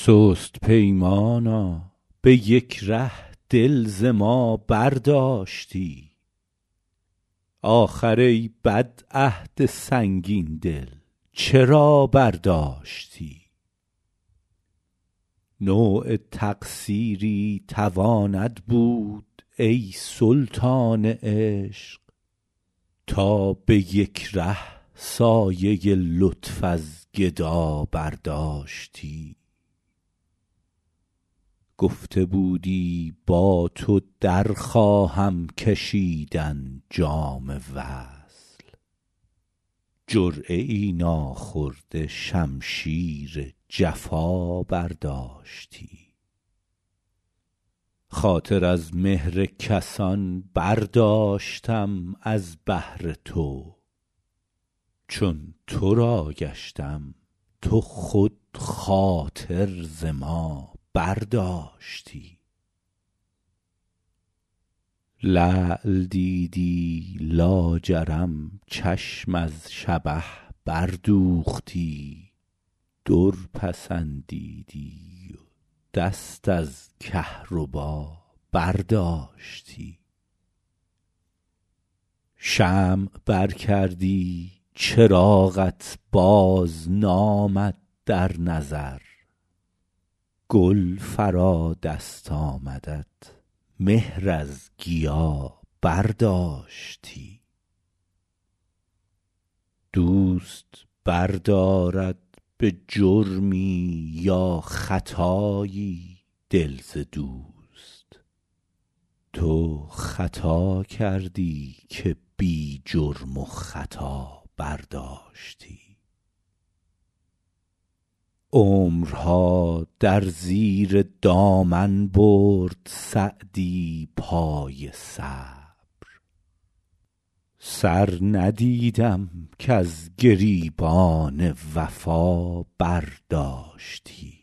سست پیمانا به یک ره دل ز ما برداشتی، آخر ای بدعهد سنگین دل چرا برداشتی؟ نوع تقصیری تواند بود ای سلطان عشق، تا به یک ره سایه لطف از گدا برداشتی. گفته بودی با تو در خواهم کشیدن جام وصل، جرعه ای ناخورده شمشیر جفا برداشتی. خاطر از مهر کسان برداشتم از بهر تو، چون تو را گشتم تو خود خاطر ز ما برداشتی. لعل دیدی لاجرم چشم از شبه بردوختی، در پسندیدی و دست از کهربا برداشتی. شمع برکردی چراغت باز نامد در نظر، گل فرا دست آمدت مهر از گیا برداشتی. دوست بردارد به جرمی یا خطایی دل ز دوست، تو خطا کردی که بی جرم و خطا برداشتی. عمرها در زیر دامن برد سعدی پای صبر، سر ندیدم کز گریبان وفا برداشتی.